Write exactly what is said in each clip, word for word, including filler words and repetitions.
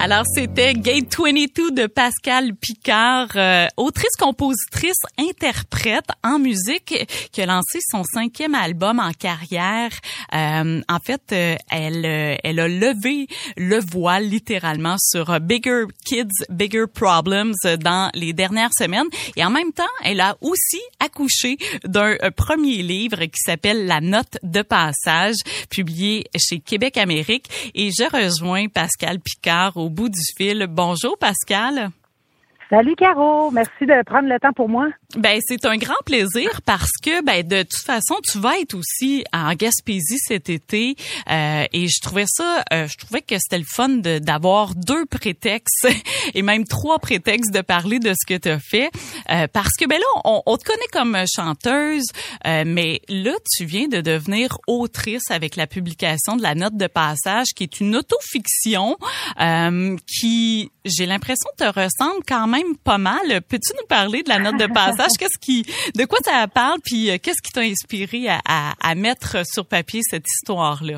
Alors, c'était Gate vingt-deux de Pascale Picard, euh, autrice, compositrice, interprète en musique, qui a lancé son cinquième album en carrière. Euh, en fait, euh, elle, euh, elle a levé le voile littéralement sur Bigger Kids, Bigger Problems dans les dernières semaines. Et en même temps, elle a aussi accouché d'un euh, premier livre qui s'appelle La note de passage, publié chez Québec Amérique. Et je rejoins Pascale Picard au bout du fil. Bonjour Pascale. Salut Caro, merci de prendre le temps pour moi. Ben c'est un grand plaisir parce que ben de toute façon tu vas être aussi en Gaspésie cet été euh, et je trouvais ça, euh, je trouvais que c'était le fun de, d'avoir deux prétextes et même trois prétextes de parler de ce que tu as fait euh, parce que ben là on, on te connaît comme chanteuse euh, mais là tu viens de devenir autrice avec la publication de La note de passage qui est une autofiction euh, qui j'ai l'impression te ressemble quand même pas mal. Peux-tu nous parler de La note de passage? Qu'est-ce qui, de quoi ça parle? Puis euh, qu'est-ce qui t'a inspiré à, à, à mettre sur papier cette histoire-là?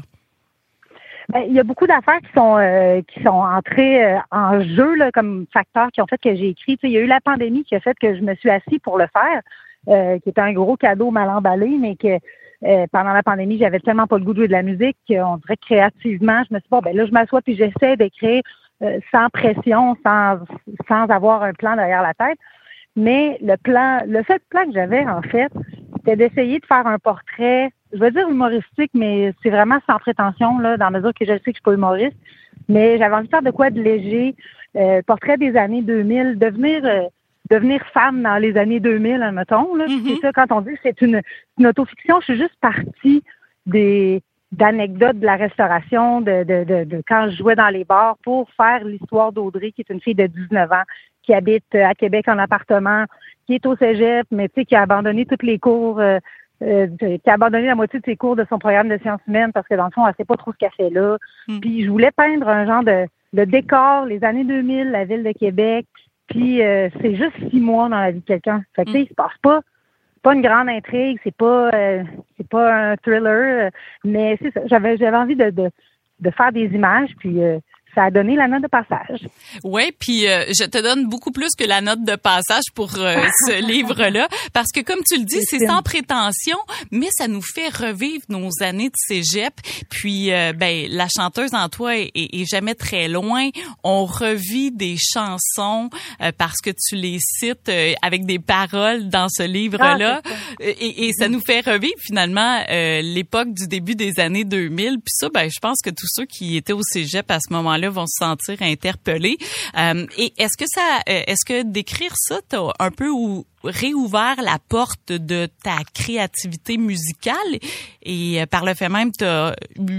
Ben, il y a beaucoup d'affaires qui sont euh, qui sont entrées euh, en jeu là, comme facteurs qui ont fait que j'ai écrit. Tu sais, il y a eu la pandémie qui a fait que je me suis assise pour le faire, euh, qui était un gros cadeau mal emballé, mais que euh, pendant la pandémie, j'avais tellement pas le goût de jouer de la musique qu'on dirait que créativement, je me suis dit, bon, ben là, je m'assois puis j'essaie d'écrire euh, sans pression, sans sans avoir un plan derrière la tête. Mais le plan, le seul plan que j'avais, en fait, c'était d'essayer de faire un portrait, je veux dire humoristique, mais c'est vraiment sans prétention, là, dans la mesure que je sais que je suis pas humoriste. Mais j'avais envie de faire de quoi de léger, euh, portrait des années deux mille, devenir euh, devenir femme dans les années deux mille, admettons. Là. Mm-hmm. C'est ça, quand on dit que c'est une, une autofiction, je suis juste partie des d'anecdotes de la restauration, de, de, de, de quand je jouais dans les bars pour faire l'histoire d'Audrey, qui est une fille de dix-neuf ans, qui habite à Québec en appartement, qui est au cégep, mais tu sais, qui a abandonné toutes les cours, euh, euh, qui a abandonné la moitié de ses cours de son programme de sciences humaines parce que dans le fond, elle sait pas trop ce qu'elle fait là. Mm. Puis je voulais peindre un genre de, de décor, les années deux mille, la ville de Québec, puis euh, c'est juste six mois dans la vie de quelqu'un. Fait que tu sais, il se passe pas. Pas une grande intrigue, c'est pas euh, c'est pas un thriller, euh, mais c'est ça. J'avais j'avais envie de de, de faire des images, puis euh, ça a donné la note de passage. Ouais, puis euh, je te donne beaucoup plus que la note de passage pour euh, ce livre-là, parce que comme tu le dis, c'est, c'est sans prétention, mais ça nous fait revivre nos années de cégep. Puis, euh, ben, la chanteuse en toi est, est, est jamais très loin. On revit des chansons euh, parce que tu les cites euh, avec des paroles dans ce livre-là, ah, et, et ça nous fait revivre finalement euh, l'époque du début des années deux mille. Puis ça, ben, je pense que tous ceux qui étaient au cégep à ce moment-là vont se sentir interpellés. Euh, et est-ce que ça, euh, est-ce que d'écrire ça t'a un peu ou, réouvert la porte de ta créativité musicale et euh, par le fait même t'as,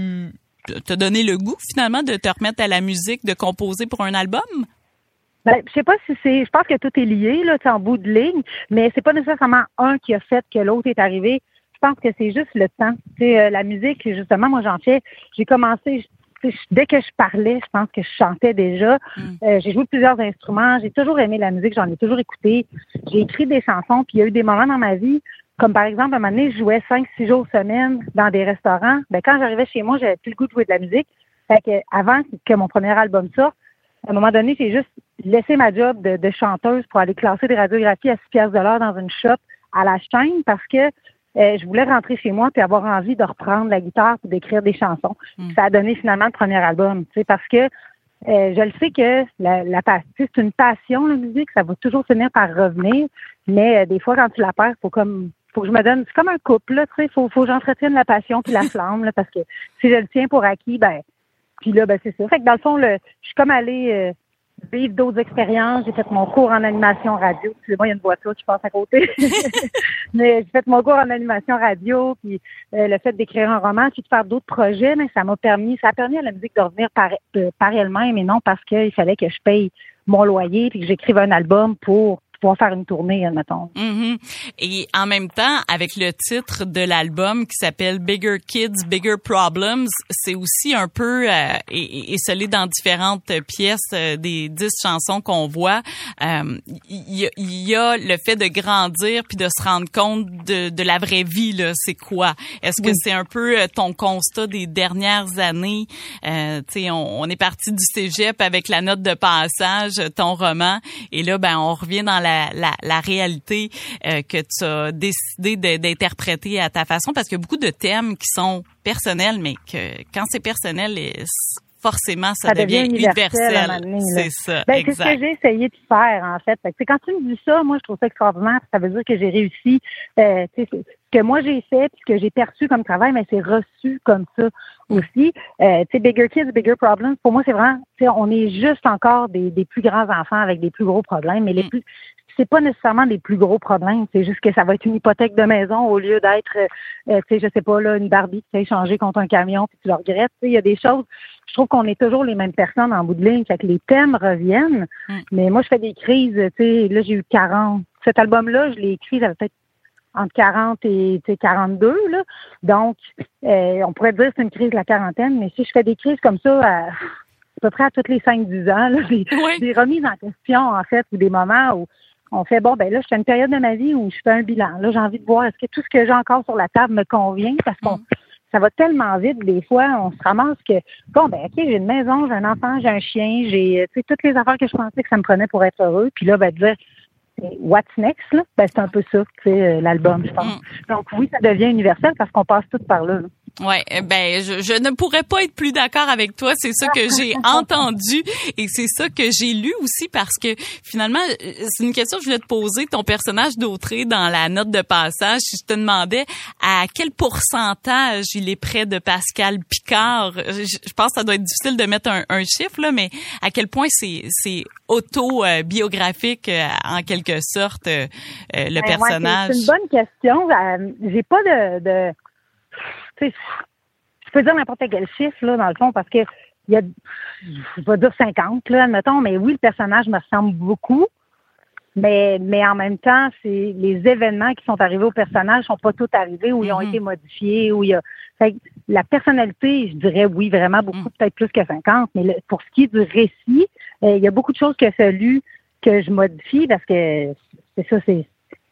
t'as donné le goût finalement de te remettre à la musique, de composer pour un album? Ben, je sais pas si c'est, je pense que tout est lié là, en bout de ligne, mais c'est pas nécessairement un qui a fait que l'autre est arrivé. Je pense que c'est juste le temps. C'est euh, la musique, justement, moi j'en fais. J'ai commencé. Dès que je parlais, je pense que je chantais déjà. Mm. Euh, j'ai joué plusieurs instruments. J'ai toujours aimé la musique. J'en ai toujours écouté. J'ai écrit des chansons. Puis il y a eu des moments dans ma vie, comme par exemple, à un moment donné, je jouais cinq, six jours semaine dans des restaurants. Ben quand j'arrivais chez moi, j'avais plus le goût de jouer de la musique. Fait que avant que mon premier album sorte, à un moment donné, j'ai juste laissé ma job de, de chanteuse pour aller classer des radiographies à six piastres de l'heure dans une shop à la chaîne parce que Euh, je voulais rentrer chez moi puis avoir envie de reprendre la guitare et d'écrire des chansons. Mm. Ça a donné finalement le premier album, tu sais, parce que euh, je le sais que la, la c'est une passion, la musique, ça va toujours finir par revenir, mais euh, des fois, quand tu la perds, faut comme faut que je me donne, c'est comme un couple, là, tu sais, faut, faut que j'entretienne la passion puis la flamme, là, parce que si je le tiens pour acquis, ben, puis là, ben, c'est ça. Fait que dans le fond, le, je suis comme allée euh, vivre d'autres expériences. J'ai fait mon cours en animation radio. Excusez-moi, il y a une voiture qui passe à côté. Mais j'ai fait mon cours en animation radio, puis euh, le fait d'écrire un roman, puis de faire d'autres projets, mais ça m'a permis, ça a permis à la musique de revenir par, euh, par elle-même et non parce qu'il fallait que je paye mon loyer puis que j'écrive un album pour pouvoir faire une tournée, admettons. Mm-hmm. Et en même temps, avec le titre de l'album qui s'appelle Bigger Kids, Bigger Problems, c'est aussi un peu euh, et, et scellé dans différentes pièces euh, des dix chansons qu'on voit. Il euh, y, y a le fait de grandir puis de se rendre compte de, de la vraie vie, là. C'est quoi? Est-ce que oui. c'est un peu ton constat des dernières années? Euh, tu sais, on, on est parti du cégep avec la note de passage, ton roman, et là, ben, on revient dans la, la, la réalité euh, que tu as décidé de, d'interpréter à ta façon, parce qu'il y a beaucoup de thèmes qui sont personnels, mais que quand c'est personnel, forcément, ça, ça devient, devient universel. universel. C'est ça, ben, exact. C'est ce que j'ai essayé de faire, en fait. Fait que, quand tu me dis ça, moi, je trouve ça extraordinaire. Ça veut dire que j'ai réussi. Euh, ce que moi, j'ai fait, puis ce que j'ai perçu comme travail, mais c'est reçu comme ça aussi. Euh, tu sais, Bigger Kids, Bigger Problems, pour moi, c'est vraiment, tu sais, on est juste encore des, des plus grands enfants avec des plus gros problèmes, mais les plus... c'est pas nécessairement des plus gros problèmes, c'est juste que ça va être une hypothèque de maison au lieu d'être, euh, tu sais, je sais pas, là, une Barbie qui s'est échangée contre un camion puis tu le regrettes. Tu sais, il y a des choses, je trouve qu'on est toujours les mêmes personnes en bout de ligne, fait que les thèmes reviennent, mm. mais moi, je fais des crises, tu sais, là, j'ai eu quarante. Cet album-là, je l'ai écrit, j'avais peut-être entre quarante et quarante-deux, là. Donc, euh, on pourrait dire que c'est une crise de la quarantaine, mais si je fais des crises comme ça à, à peu près à toutes les cinq dix ans, là, des, oui. des remises en question, en fait, ou des moments où on fait, bon, ben là, je fais une période de ma vie où je fais un bilan. Là, j'ai envie de voir, est-ce que tout ce que j'ai encore sur la table me convient? Parce qu'on, mm. ça va tellement vite, des fois, on se ramasse que, bon, ben, OK, j'ai une maison, j'ai un enfant, j'ai un chien, j'ai, tu sais, toutes les affaires que je pensais que ça me prenait pour être heureux. Puis là, ben, dire, what's next, là? Ben, c'est un peu ça, tu sais, l'album, je pense. Mm. Donc, oui, ça devient universel parce qu'on passe tout par là, là. Ouais, ben je, je ne pourrais pas être plus d'accord avec toi. C'est ça que j'ai entendu et c'est ça que j'ai lu aussi parce que finalement, c'est une question que je voulais te poser. Ton personnage d'Autrey dans la note de passage, je te demandais à quel pourcentage il est près de Pascal Picard. Je, je pense que ça doit être difficile de mettre un, un chiffre là, mais à quel point c'est c'est auto-biographique euh, en quelque sorte euh, le ben Ouais, personnage. c'est, c'est une bonne question. Euh, j'ai pas de, de... Tu sais, je peux dire n'importe quel chiffre, là, dans le fond, parce que il y a, je vais dire cinquante, là, admettons, mais oui, le personnage me ressemble beaucoup, mais, mais en même temps, c'est les événements qui sont arrivés au personnage sont pas tous arrivés ou ils ont mm-hmm. été modifiés, ou il y a, fait, la personnalité, je dirais oui, vraiment beaucoup, mm. peut-être plus que cinquante, mais le, pour ce qui est du récit, euh, il y a beaucoup de choses qu'il a fallu que je modifie parce que c'est ça, c'est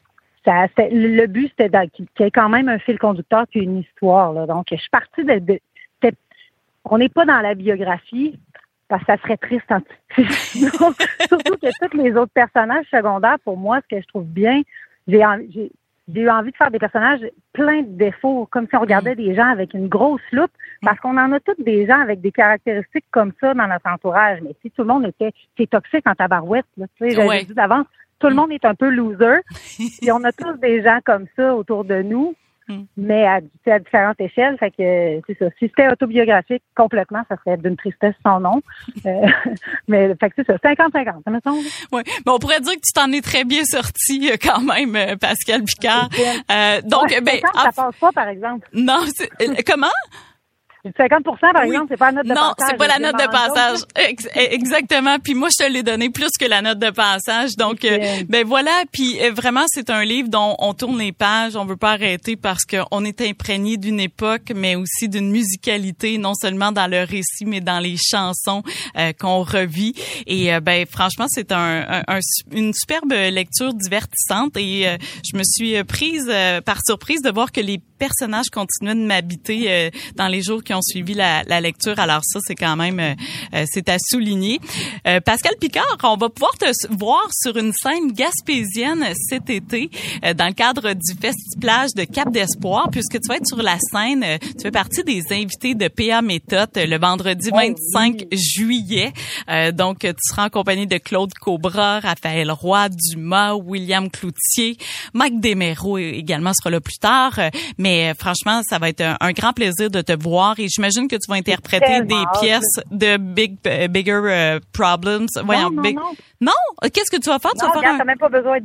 Ça, le but, c'était qu'il y ait quand même un fil conducteur puis une histoire. Là. Donc, je suis partie de... de, de on n'est pas dans la biographie, parce que ça serait triste. En Donc, surtout que tous les autres personnages secondaires, pour moi, ce que je trouve bien, j'ai, j'ai, j'ai eu envie de faire des personnages pleins de défauts, comme si on regardait des gens avec une grosse loupe, parce qu'on en a tous des gens avec des caractéristiques comme ça dans notre entourage. Mais si tout le monde était... C'est toxique en tabarouette, là, tu sais, j'avais ouais. dit d'avance. Tout le monde est un peu loser. Et on a tous des gens comme ça autour de nous, mm. mais à, à différentes échelles. Fait que c'est ça. Si c'était autobiographique complètement, ça serait d'une tristesse sans nom. Euh, mais fait que c'est ça, cinquante cinquante, ça me semble. Oui, mais on pourrait dire que tu t'en es très bien sorti quand même, Pascal Picard. Euh, donc, ouais, ben, ça passe pas, par exemple. Non, c'est, comment? cinquante pour cent, par oui. exemple, c'est pas la note de non, passage. Non, c'est pas la note de passage. Ex- exactement. Puis moi, je te l'ai donné plus que la note de passage. Donc, okay. euh, ben voilà. Puis euh, vraiment, c'est un livre dont on tourne les pages. On veut pas arrêter parce qu'on est imprégné d'une époque, mais aussi d'une musicalité, non seulement dans le récit, mais dans les chansons euh, qu'on revit. Et euh, ben franchement, c'est un, un, un une superbe lecture divertissante. Et euh, je me suis prise euh, par surprise de voir que les personnages continuaient de m'habiter euh, dans les jours qui ont suivi la, la lecture. Alors ça, c'est quand même, euh, c'est à souligner. Euh, Pascal Picard, on va pouvoir te voir sur une scène gaspésienne cet été euh, dans le cadre du Festi-Plage de Cap d'Espoir, puisque tu vas être sur la scène. Euh, tu fais partie des invités de P A Méthode euh, le vendredi vingt-cinq juillet. Euh, donc, tu seras en compagnie de Claude Cobra, Raphaël Roy, Dumas, William Cloutier, Mike Desméraud également sera là plus tard. Euh, mais euh, franchement, ça va être un, un grand plaisir de te voir et j'imagine que tu vas interpréter des hâte. pièces de Big uh, Bigger uh, Problems. Non, Voyons, non, big... non. Non? Qu'est-ce que tu vas faire? Non, tu vas regarde, faire un... t'as même pas besoin de...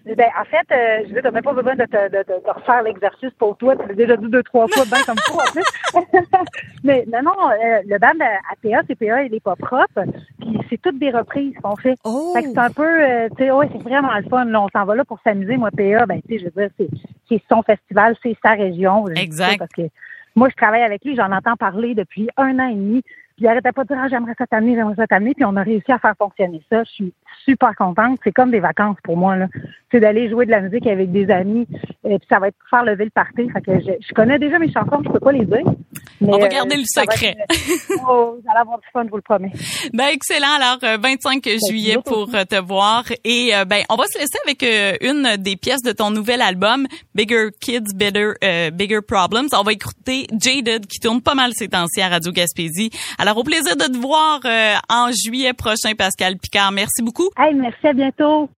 Ben, en fait, euh, je veux, t'as même pas besoin de te, de, de, de refaire l'exercice pour toi. Tu l'as déjà dit deux, trois fois, bien comme toi, en plus. Mais non, non, euh, le band à P A, c'est P A, il est pas propre. Puis c'est toutes des reprises qu'on fait. Oh. Fait que c'est un peu, euh, tu sais, ouais, c'est vraiment le fun. Là, on s'en va là pour s'amuser. Moi, P A, ben, tu sais, je veux dire, c'est, c'est son festival, c'est sa région. Exact. Parce que moi, je travaille avec lui, j'en entends parler depuis un an et demi. Puis il arrêtait pas de dire, ah, j'aimerais ça t'amener, j'aimerais ça t'amener. Puis on a réussi à faire fonctionner ça. Je suis super contente. C'est comme des vacances pour moi, là. C'est d'aller jouer de la musique avec des amis. Et puis ça va être faire lever le party. Fait que je, je connais déjà mes chansons, je peux pas les dire. Mais, on va garder euh, le secret. Être, oh, vous allez avoir du fun, je vous le promets. Ben, excellent. Alors, vingt-cinq juillet pour te voir. Et, ben, on va se laisser avec euh, une des pièces de ton nouvel album, Bigger Kids, Better, euh, Bigger Problems. On va écouter Jaded, qui tourne pas mal ces temps-ci à Radio Gaspésie. Alors, au plaisir de te voir euh, en juillet prochain, Pascal Picard. Merci beaucoup. Hey, merci, à bientôt.